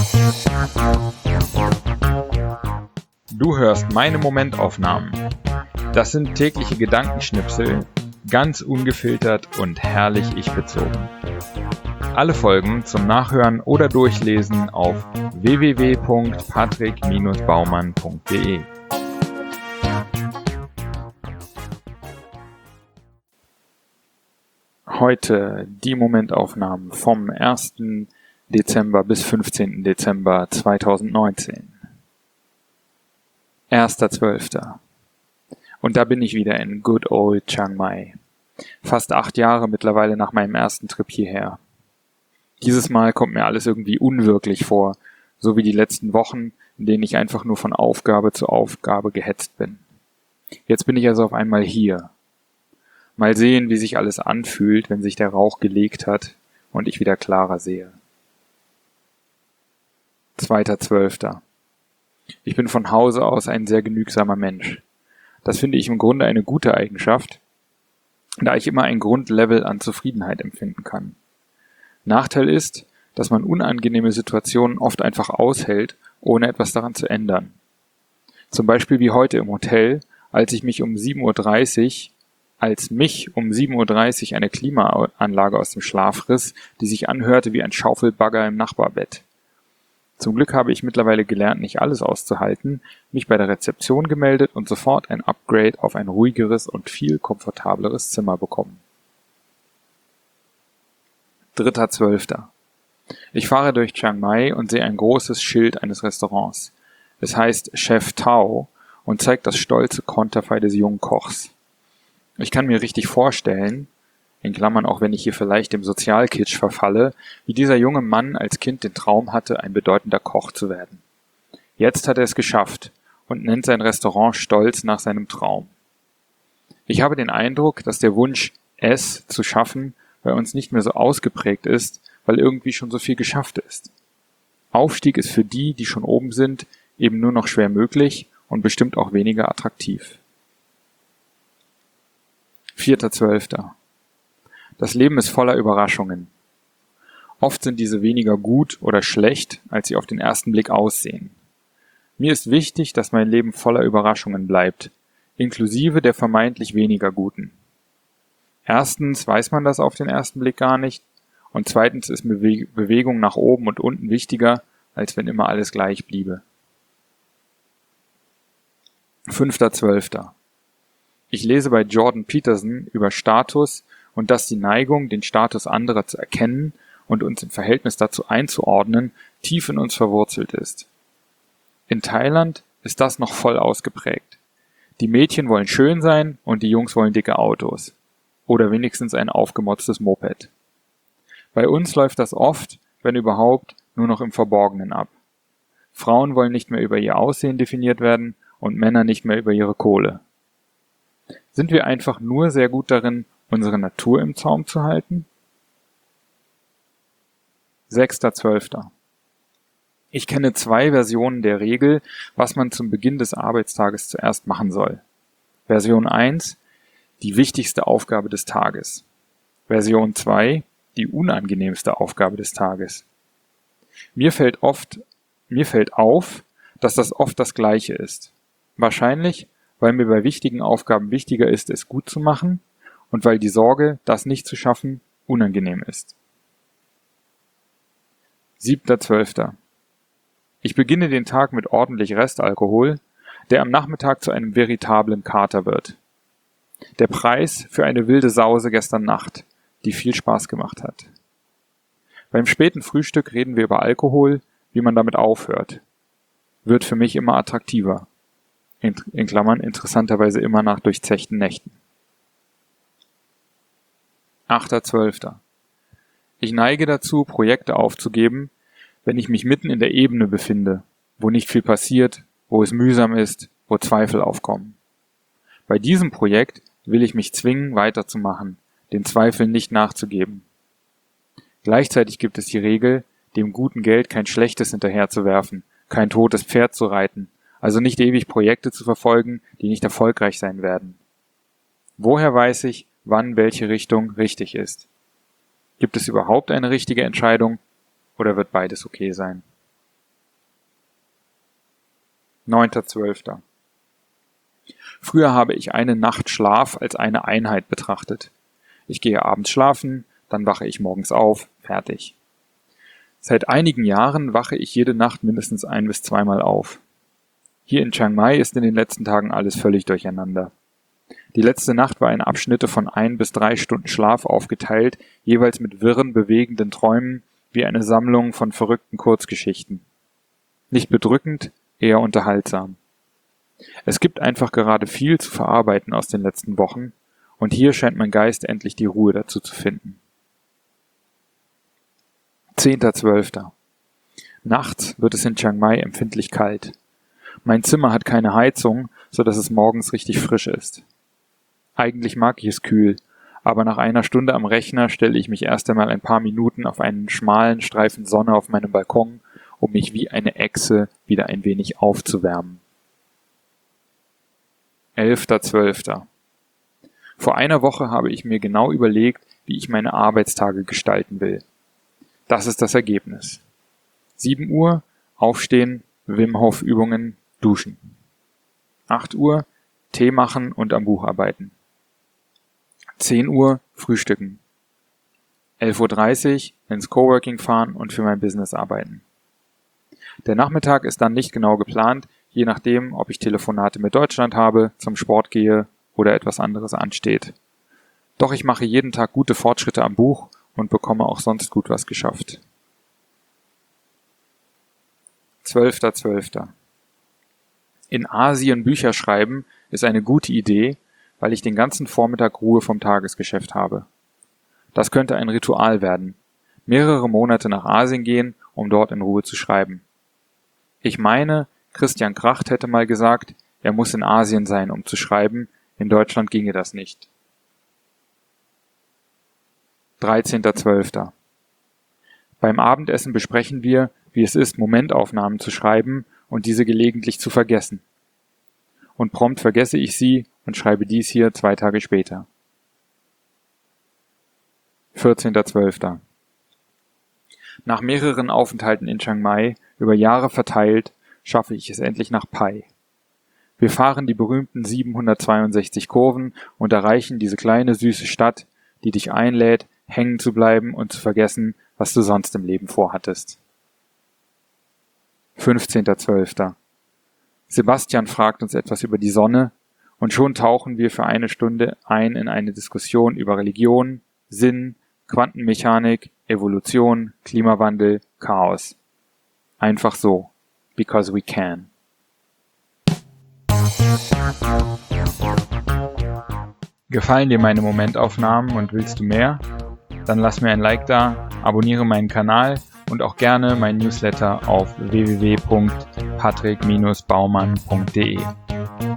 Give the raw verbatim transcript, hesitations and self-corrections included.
Du hörst meine Momentaufnahmen. Das sind tägliche Gedankenschnipsel, ganz ungefiltert und herrlich ich-bezogen. Alle Folgen zum Nachhören oder Durchlesen auf w w w punkt patrick Bindestrich baumann punkt de. Heute die Momentaufnahmen vom ersten Dezember bis fünfzehnten Dezember zweitausendneunzehn. erster zwölfter Und da bin ich wieder in good old Chiang Mai. Fast acht Jahre mittlerweile nach meinem ersten Trip hierher. Dieses Mal kommt mir alles irgendwie unwirklich vor, so wie die letzten Wochen, in denen ich einfach nur von Aufgabe zu Aufgabe gehetzt bin. Jetzt bin ich also auf einmal hier. Mal sehen, wie sich alles anfühlt, wenn sich der Rauch gelegt hat und ich wieder klarer sehe. zweiter zwölfter Ich bin von Hause aus ein sehr genügsamer Mensch. Das finde ich im Grunde eine gute Eigenschaft, da ich immer ein Grundlevel an Zufriedenheit empfinden kann. Nachteil ist, dass man unangenehme Situationen oft einfach aushält, ohne etwas daran zu ändern. Zum Beispiel wie heute im Hotel, als ich mich um sieben Uhr dreißig, als mich um sieben Uhr dreißig eine Klimaanlage aus dem Schlaf riss, die sich anhörte wie ein Schaufelbagger im Nachbarbett. Zum Glück habe ich mittlerweile gelernt, nicht alles auszuhalten, mich bei der Rezeption gemeldet und sofort ein Upgrade auf ein ruhigeres und viel komfortableres Zimmer bekommen. dritter zwölfter Ich fahre durch Chiang Mai und sehe ein großes Schild eines Restaurants. Es heißt Chef Tao und zeigt das stolze Konterfei des jungen Kochs. Ich kann mir richtig vorstellen, in Klammern auch wenn ich hier vielleicht dem Sozialkitsch verfalle, wie dieser junge Mann als Kind den Traum hatte, ein bedeutender Koch zu werden. Jetzt hat er es geschafft und nennt sein Restaurant stolz nach seinem Traum. Ich habe den Eindruck, dass der Wunsch, es zu schaffen, bei uns nicht mehr so ausgeprägt ist, weil irgendwie schon so viel geschafft ist. Aufstieg ist für die, die schon oben sind, eben nur noch schwer möglich und bestimmt auch weniger attraktiv. vierter zwölfter Das Leben ist voller Überraschungen. Oft sind diese weniger gut oder schlecht, als sie auf den ersten Blick aussehen. Mir ist wichtig, dass mein Leben voller Überraschungen bleibt, inklusive der vermeintlich weniger guten. Erstens weiß man das auf den ersten Blick gar nicht und zweitens ist Bewe- Bewegung nach oben und unten wichtiger, als wenn immer alles gleich bliebe. fünfter zwölfter Ich lese bei Jordan Peterson über Status und dass die Neigung, den Status anderer zu erkennen und uns im Verhältnis dazu einzuordnen, tief in uns verwurzelt ist. In Thailand ist das noch voll ausgeprägt. Die Mädchen wollen schön sein und die Jungs wollen dicke Autos. Oder wenigstens ein aufgemotztes Moped. Bei uns läuft das oft, wenn überhaupt, nur noch im Verborgenen ab. Frauen wollen nicht mehr über ihr Aussehen definiert werden und Männer nicht mehr über ihre Kohle. Sind wir einfach nur sehr gut darin, unsere Natur im Zaum zu halten? sechster zwölfter Ich kenne zwei Versionen der Regel, was man zum Beginn des Arbeitstages zuerst machen soll. Version eins, die wichtigste Aufgabe des Tages. Version zwei, die unangenehmste Aufgabe des Tages. Mir fällt oft, mir fällt auf, dass das oft das Gleiche ist. Wahrscheinlich, weil mir bei wichtigen Aufgaben wichtiger ist, es gut zu machen und weil die Sorge, das nicht zu schaffen, unangenehm ist. siebter zwölfter Ich beginne den Tag mit ordentlich Restalkohol, der am Nachmittag zu einem veritablen Kater wird. Der Preis für eine wilde Sause gestern Nacht, die viel Spaß gemacht hat. Beim späten Frühstück reden wir über Alkohol, wie man damit aufhört. Wird für mich immer attraktiver. In, in Klammern interessanterweise immer nach durchzechten Nächten. achter zwölfter Ich neige dazu, Projekte aufzugeben, wenn ich mich mitten in der Ebene befinde, wo nicht viel passiert, wo es mühsam ist, wo Zweifel aufkommen. Bei diesem Projekt will ich mich zwingen, weiterzumachen, den Zweifeln nicht nachzugeben. Gleichzeitig gibt es die Regel, dem guten Geld kein schlechtes hinterherzuwerfen, kein totes Pferd zu reiten, also nicht ewig Projekte zu verfolgen, die nicht erfolgreich sein werden. Woher weiß ich, wann welche Richtung richtig ist? Gibt es überhaupt eine richtige Entscheidung oder wird beides okay sein? neunter zwölfter Früher habe ich eine Nacht Schlaf als eine Einheit betrachtet. Ich gehe abends schlafen, dann wache ich morgens auf, fertig. Seit einigen Jahren wache ich jede Nacht mindestens ein- bis zweimal auf. Hier in Chiang Mai ist in den letzten Tagen alles völlig durcheinander. Die letzte Nacht war in Abschnitte von ein bis drei Stunden Schlaf aufgeteilt, jeweils mit wirren, bewegenden Träumen, wie eine Sammlung von verrückten Kurzgeschichten. Nicht bedrückend, eher unterhaltsam. Es gibt einfach gerade viel zu verarbeiten aus den letzten Wochen, und hier scheint mein Geist endlich die Ruhe dazu zu finden. zehnter zwölfter Nachts wird es in Chiang Mai empfindlich kalt. Mein Zimmer hat keine Heizung, so dass es morgens richtig frisch ist. Eigentlich mag ich es kühl, aber nach einer Stunde am Rechner stelle ich mich erst einmal ein paar Minuten auf einen schmalen Streifen Sonne auf meinem Balkon, um mich wie eine Echse wieder ein wenig aufzuwärmen. elfter zwölfter Vor einer Woche habe ich mir genau überlegt, wie ich meine Arbeitstage gestalten will. Das ist das Ergebnis. sieben Uhr, aufstehen, Wim Hof Übungen, duschen. acht Uhr, Tee machen und am Buch arbeiten. zehn Uhr, frühstücken. elf Uhr dreißig, ins Coworking fahren und für mein Business arbeiten. Der Nachmittag ist dann nicht genau geplant, je nachdem, ob ich Telefonate mit Deutschland habe, zum Sport gehe oder etwas anderes ansteht. Doch ich mache jeden Tag gute Fortschritte am Buch und bekomme auch sonst gut was geschafft. zwölfter zwölfter In Asien Bücher schreiben ist eine gute Idee, weil ich den ganzen Vormittag Ruhe vom Tagesgeschäft habe. Das könnte ein Ritual werden. Mehrere Monate nach Asien gehen, um dort in Ruhe zu schreiben. Ich meine, Christian Kracht hätte mal gesagt, er muss in Asien sein, um zu schreiben, in Deutschland ginge das nicht. dreizehnter zwölfter Beim Abendessen besprechen wir, wie es ist, Momentaufnahmen zu schreiben und diese gelegentlich zu vergessen. Und prompt vergesse ich sie und schreibe dies hier zwei Tage später. vierzehnter zwölfter Nach mehreren Aufenthalten in Chiang Mai, über Jahre verteilt, schaffe ich es endlich nach Pai. Wir fahren die berühmten siebenhundertzweiundsechzig Kurven und erreichen diese kleine süße Stadt, die dich einlädt, hängen zu bleiben und zu vergessen, was du sonst im Leben vorhattest. fünfzehnter zwölfter Sebastian fragt uns etwas über die Sonne und schon tauchen wir für eine Stunde ein in eine Diskussion über Religion, Sinn, Quantenmechanik, Evolution, Klimawandel, Chaos. Einfach so. Because we can. Gefallen dir meine Momentaufnahmen und willst du mehr? Dann lass mir ein Like da, abonniere meinen Kanal und auch gerne meinen Newsletter auf w w w punkt patrick Bindestrich baumann punkt d e.